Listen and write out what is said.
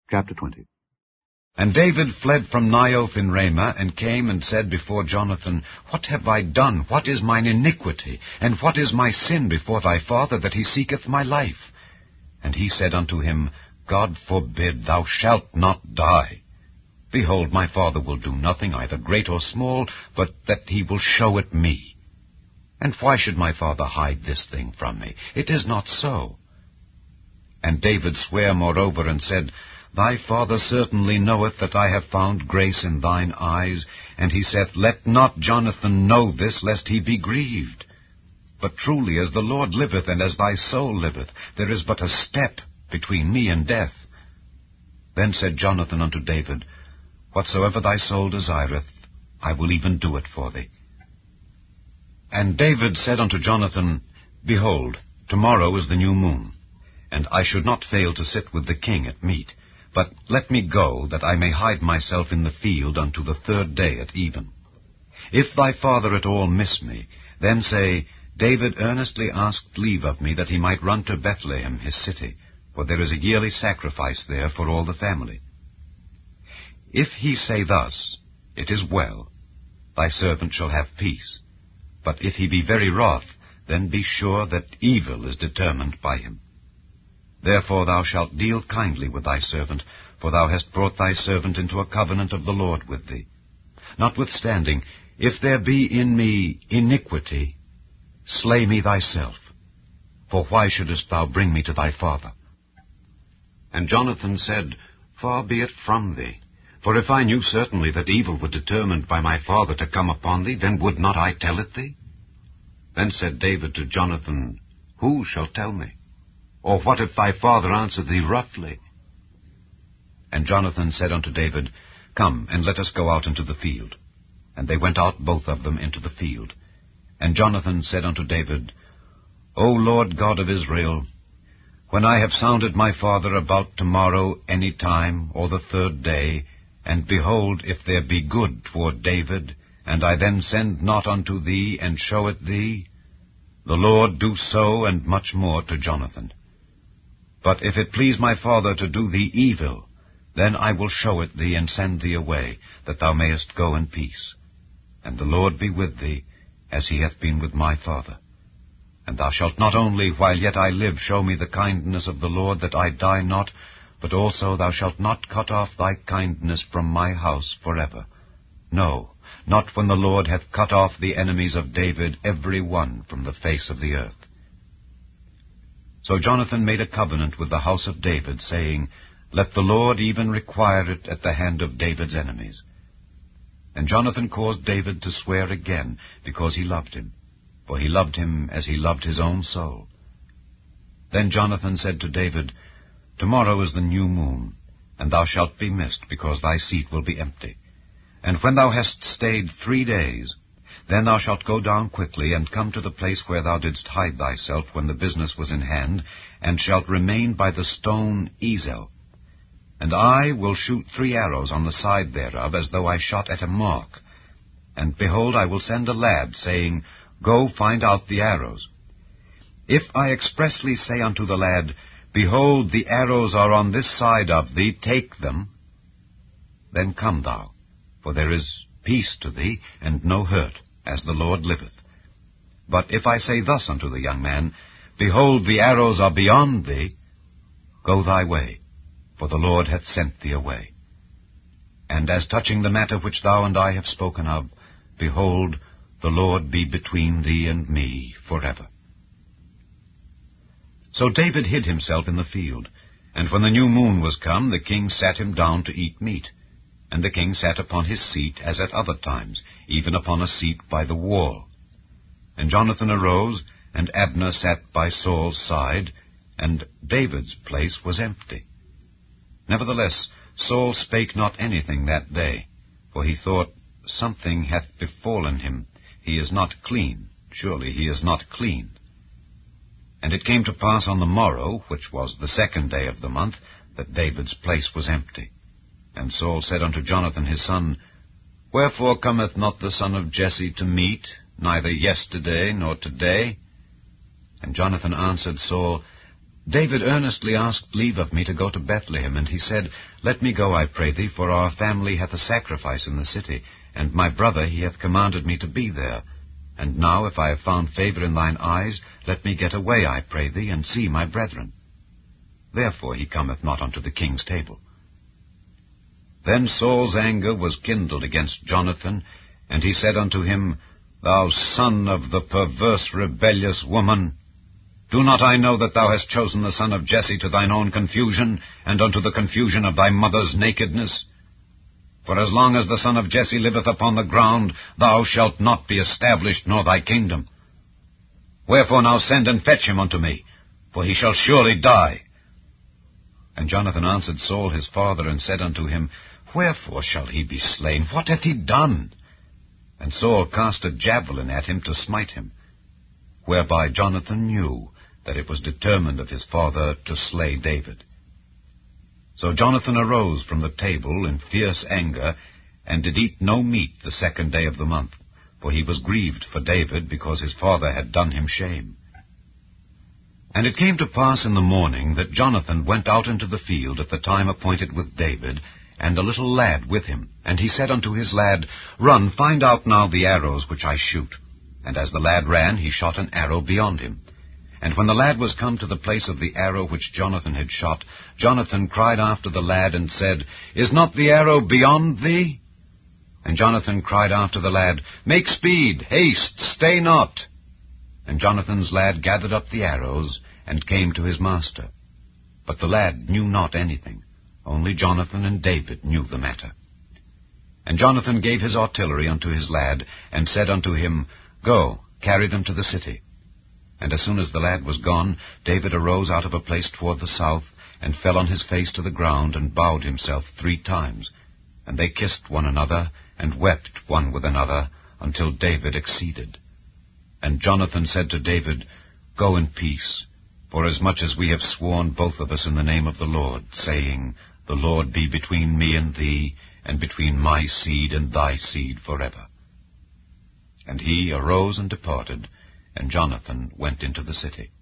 Chapter 20. And David fled from Naioth in Ramah, and came and said before Jonathan, What have I done? What is mine iniquity? And what is my sin before thy father, that he seeketh my life? And he said unto him, God forbid, thou shalt not die. Behold, my father will do nothing, either great or small, but that he will show it me. And why should my father hide this thing from me? It is not so. And David sware moreover, and said, Thy father certainly knoweth that I have found grace in thine eyes. And he saith, Let not Jonathan know this, lest he be grieved. But truly, as the Lord liveth, and as thy soul liveth, there is but a step between me and death. Then said Jonathan unto David, Whatsoever thy soul desireth, I will even do it for thee. And David said unto Jonathan, Behold, tomorrow is the new moon, and I should not fail to sit with the king at meat. But let me go, that I may hide myself in the field unto the 3rd day at even. If thy father at all miss me, then say, David earnestly asked leave of me, that he might run to Bethlehem his city, for there is a yearly sacrifice there for all the family. If he say thus, It is well, thy servant shall have peace. But if he be very wroth, then be sure that evil is determined by him. Therefore thou shalt deal kindly with thy servant, for thou hast brought thy servant into a covenant of the Lord with thee. Notwithstanding, if there be in me iniquity, slay me thyself. For why shouldest thou bring me to thy father? And Jonathan said, Far be it from thee. For if I knew certainly that evil were determined by my father to come upon thee, then would not I tell it thee? Then said David to Jonathan, Who shall tell me? Or what if thy father answer thee roughly? And Jonathan said unto David, Come, and let us go out into the field. And they went out both of them into the field. And Jonathan said unto David, O Lord God of Israel, when I have sounded my father about tomorrow any time, or the 3rd day, and behold, if there be good toward David, and I then send not unto thee, and show it thee, the Lord do so, and much more to Jonathan. But if it please my father to do thee evil, then I will show it thee, and send thee away, that thou mayest go in peace. And the Lord be with thee, as he hath been with my father. And thou shalt not only, while yet I live, show me the kindness of the Lord, that I die not, but also thou shalt not cut off thy kindness from my house forever. No, not when the Lord hath cut off the enemies of David, every one from the face of the earth. So Jonathan made a covenant with the house of David, saying, Let the Lord even require it at the hand of David's enemies. And Jonathan caused David to swear again, because he loved him, for he loved him as he loved his own soul. Then Jonathan said to David, Tomorrow is the new moon, and thou shalt be missed, because thy seat will be empty. And when thou hast stayed 3 days, then thou shalt go down quickly, and come to the place where thou didst hide thyself when the business was in hand, and shalt remain by the stone Ezel. And I will shoot 3 arrows on the side thereof, as though I shot at a mark. And behold, I will send a lad, saying, Go find out the arrows. If I expressly say unto the lad, Behold, the arrows are on this side of thee, take them, then come thou, for there is peace to thee, and no hurt, as the Lord liveth. But if I say thus unto the young man, Behold, the arrows are beyond thee, go thy way, for the Lord hath sent thee away. And as touching the matter which thou and I have spoken of, behold, the Lord be between thee and me forever. So David hid himself in the field, and when the new moon was come, the king sat him down to eat meat. And the king sat upon his seat, as at other times, even upon a seat by the wall. And Jonathan arose, and Abner sat by Saul's side, and David's place was empty. Nevertheless, Saul spake not anything that day, for he thought, Something hath befallen him. He is not clean. Surely he is not clean. And it came to pass on the morrow, which was the 2nd day of the month, that David's place was empty. And Saul said unto Jonathan his son, Wherefore cometh not the son of Jesse to meat, neither yesterday nor today? And Jonathan answered Saul, David earnestly asked leave of me to go to Bethlehem, and he said, Let me go, I pray thee, for our family hath a sacrifice in the city, and my brother he hath commanded me to be there. And now, if I have found favour in thine eyes, let me get away, I pray thee, and see my brethren. Therefore he cometh not unto the king's table. Then Saul's anger was kindled against Jonathan, and he said unto him, Thou son of the perverse rebellious woman, do not I know that thou hast chosen the son of Jesse to thine own confusion, and unto the confusion of thy mother's nakedness? For as long as the son of Jesse liveth upon the ground, thou shalt not be established, nor thy kingdom. Wherefore now send and fetch him unto me, for he shall surely die. And Jonathan answered Saul his father, and said unto him, Wherefore shall he be slain? What hath he done? And Saul cast a javelin at him to smite him, whereby Jonathan knew that it was determined of his father to slay David. So Jonathan arose from the table in fierce anger, and did eat no meat the 2nd day of the month, for he was grieved for David, because his father had done him shame. And it came to pass in the morning that Jonathan went out into the field at the time appointed with David, and a little lad with him. And he said unto his lad, Run, find out now the arrows which I shoot. And as the lad ran, he shot an arrow beyond him. And when the lad was come to the place of the arrow which Jonathan had shot, Jonathan cried after the lad, and said, Is not the arrow beyond thee? And Jonathan cried after the lad, Make speed, haste, stay not. And Jonathan's lad gathered up the arrows, and came to his master. But the lad knew not anything, only Jonathan and David knew the matter. And Jonathan gave his artillery unto his lad, and said unto him, Go, carry them to the city. And as soon as the lad was gone, David arose out of a place toward the south, and fell on his face to the ground, and bowed himself 3 times. And they kissed one another, and wept one with another, until David exceeded. And Jonathan said to David, Go in peace, forasmuch as we have sworn both of us in the name of the Lord, saying, The Lord be between me and thee, and between my seed and thy seed forever. And he arose and departed, and Jonathan went into the city.